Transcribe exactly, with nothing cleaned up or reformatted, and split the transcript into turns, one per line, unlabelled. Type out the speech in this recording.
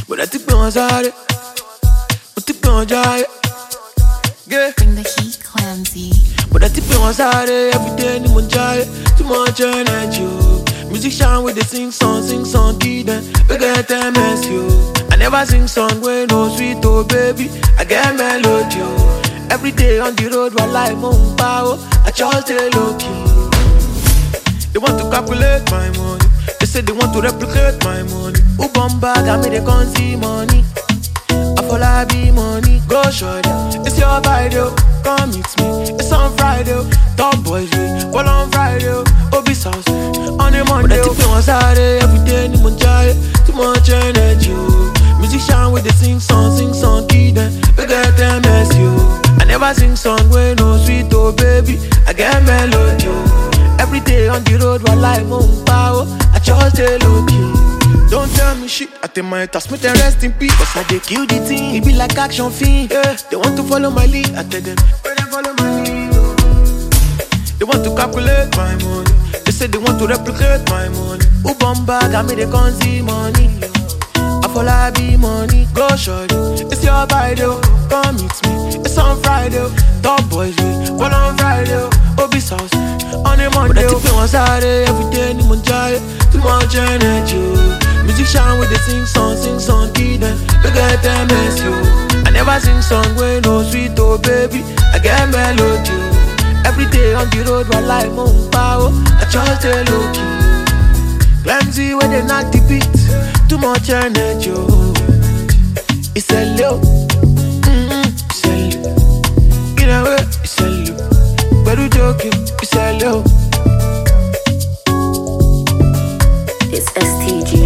But I think on side, I think on jai. Yeah.
Bring the heat, Clamsy.
But I think on side every day ni munjai. Too much energy. Musician with the sing song, sing song, kid them. We get M S you. I never sing song with no sweet oh baby. I get melody. Every day on the road while I'm on power. I just stay low key. They want to calculate my money. They say they want to replicate my money. Who bomb bag, I made they can't see money. I fall I be money. Go short, it's your video. Come meet me, it's on Friday. Top boys, we fall on Friday. Obi sauce, on a Monday. But I think on Saturday, every day, ni munjai. Too much energy. Musician with the sing song, sing song, kid them. We get M S U. I never sing song with no sweet oh baby. I get melody. Every day on the road while I'm on power, I just stay low key. Don't tell me shit, I tell my task, me rest in peace. Cause I they kill the team, it be like action film. Yeah, they want to follow my lead, I tell them, where they follow my lead. They want to calculate my money. They say they want to replicate my money. Who bomb bag, I made they can't see money. I fall I be money, go short, it's your video. Come meet me, it's on Friday. Top boys, we fall on Friday. Obi sauce, on a Monday. But I think on Saturday, every day ni munjai. Too much energy. Musician with the sing song, sing song, kid them. We get M S U. I never sing song with no sweet oh baby. I get melody. Every day on the road while I'm on power, I just stay low key. Clamsy when they knock the beat. Too much energy. It's a low. Mm-mm, it's a low. In a way, it's a low. But you joking, it's a low.
It's S T G.